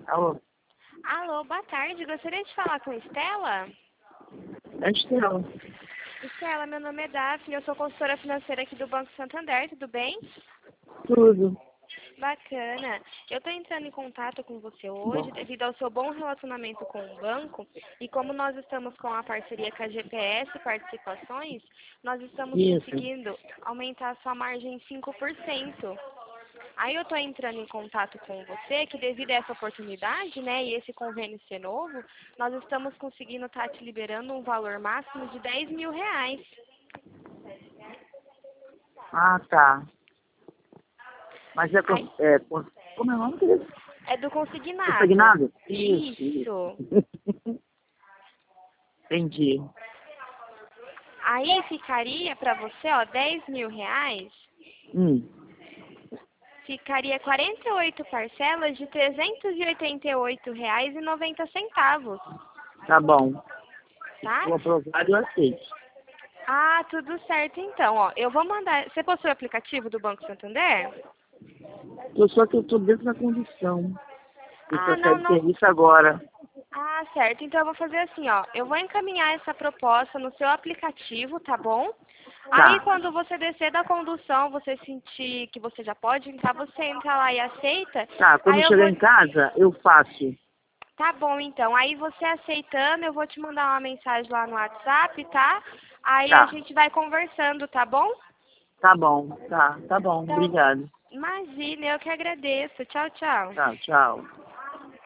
Alô? Alô, boa tarde. Gostaria de falar com Estela? Antes não. Estela, meu nome é Daphne, eu sou consultora financeira aqui do Banco Santander, tudo bem? Tudo. Bacana. Eu estou entrando em contato com você Bom, hoje devido ao seu bom relacionamento com o banco e como nós estamos com a parceria com a GPS Participações, nós estamos isso. conseguindo aumentar a sua margem em 5%. Aí eu estou entrando em contato com você que devido a essa oportunidade, né, e esse convênio ser novo, nós estamos conseguindo estar te liberando um valor máximo de R$ 10.000. Ah, tá. Mas Aí, como é o nome dele? é do consignado. Consignado? Isso. Entendi. Aí ficaria para você, ó, R$ 10.000, Hum, ficaria 48 parcelas de R$ 388,90, tá bom. tá? O aprovado eu aceito. Ah, tudo certo então, ó. Eu vou mandar. Você possui o aplicativo do Banco Santander? Só que eu tô dentro da condição. Eu Ah, só saio não, de não. serviço agora. Ah, certo. Então eu vou fazer assim, ó. Eu vou encaminhar essa proposta no seu aplicativo, tá bom? Aí Tá. quando você descer da condução, você sentir que você já pode entrar, você entra lá e aceita. Tá, quando Aí eu eu chegar vou. em casa, eu faço. Tá bom, então. Aí você aceitando, eu vou te mandar uma mensagem lá no WhatsApp, tá? Aí a Tá. gente vai conversando, tá bom? Tá bom. Tá bom. Então, Obrigado. imagina, eu que agradeço. Tchau, tchau. Tá, tchau.